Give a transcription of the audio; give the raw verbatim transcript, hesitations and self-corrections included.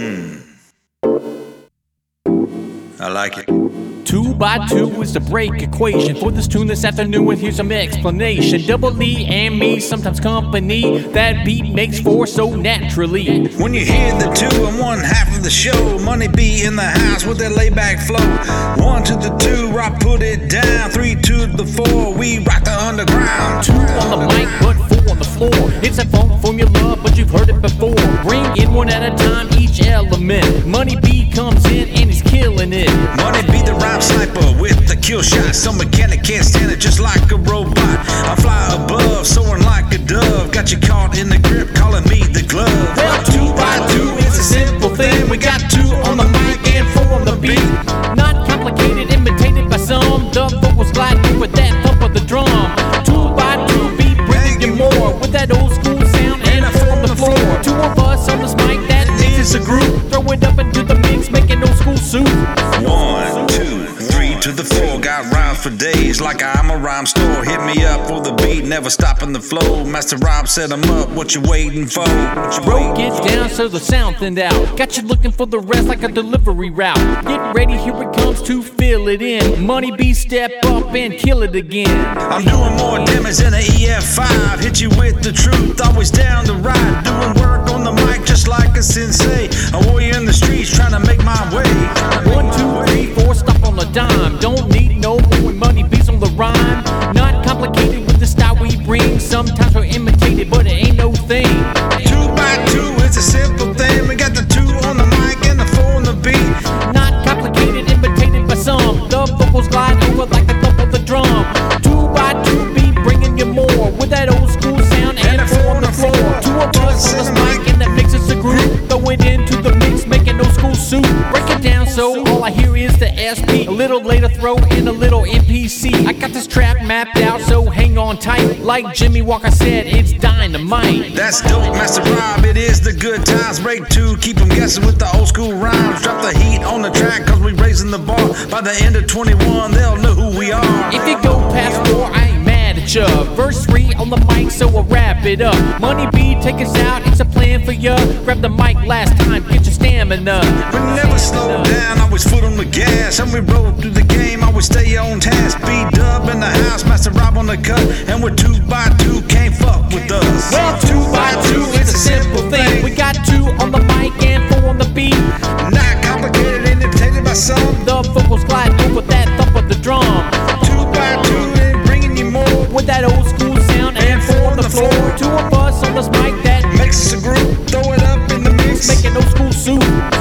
Mm. I like it. Two by two is the break equation for this tune this afternoon, and here's some explanation. Double E and me, sometimes company. That beat makes four so naturally. When you hear the two and one half of the show, Money B in the house with that layback flow. One to the two, I put it down. Three to the four, we rock the underground. Two on the mic, but four on the floor. It's a funk formula, but you've heard it before. Bring in one at a time, each element. Money B comes in and he's killing it. Money B the rhyme sniper with the kill shot. Some mechanic can't stand it just like a robot. I fly above, soaring like a dove. Got you caught in the grip, calling me the glove. Well, two by two is a simple thing. We got two on the mic and four on the beat. Not complicated, imitated by some. The vocals glide over that thump of the drum. Two by two beat, bringing you more with that old school sound and a four on the floor. Two of us on this mic, that is a group. Throw it up into the mix, making old school soup. One, two, three to the four. Got rhymes for days like I'm a rhyme store. Hit me up for the beat, never stopping the flow. Master Rob set 'em up, what you waiting for? Broke it down so the sound thinned out. Got you looking for the rest like a delivery route. Get ready, here it comes to fill it in. Money B, step up and kill it again. I'm doing more damage than an E F five. Hit you with the truth, always down to ride. Doing work on the mic just like a sensei. A warrior in the streets trying to make my way. One, two, three, four, stop on a dime. Don't need no more Money B's on the rhyme. Not complicated with the style we bring. Sometimes we're imitated, but it ain't no thing. Two by two, it's a simple thing. We got the two on the mic and the four on the beat. Not complicated, imitated by some. The vocals glide over like the thump of the drum. Two by two beat, bringing you more with that old school sound and, and four on the floor. Two of us on this mic and that makes us a group. Throw it into the mix, making old school soup. Break it down so all I hear is the S P. A little later, throw in a little M P C. I got this track mapped out, so hang on tight. Like Jimmy Walker said, it's dynamite. That's dope, Master Rob, it is the good times. Break two, keep them guessing with the old school rhymes. Drop the heat on the track, cause we raising the bar. By the end of twenty-one, they'll know who we are. If you go past four, I ain't mad at ya. Verse three on the mic, so we'll wrap it up. Money B, take us out, it's a plan for ya. Grab the mic last time, get your stamina. We never slow down, always foot on the gas. And we roll through the game, always stay on task. B-Dub in the house, Master Rob on the cut. And we're two by two, can't fuck with us. Well, two by two is a simple thing. We got two on the mic and four on the beat. Not complicated, imitated by some. The vocals glide over that thump of the drum. Two by two, and bringing you more with that old school sound and four on the floor. Two of us on this mic that makes us a group. Throw it up in the mix, making old school soup.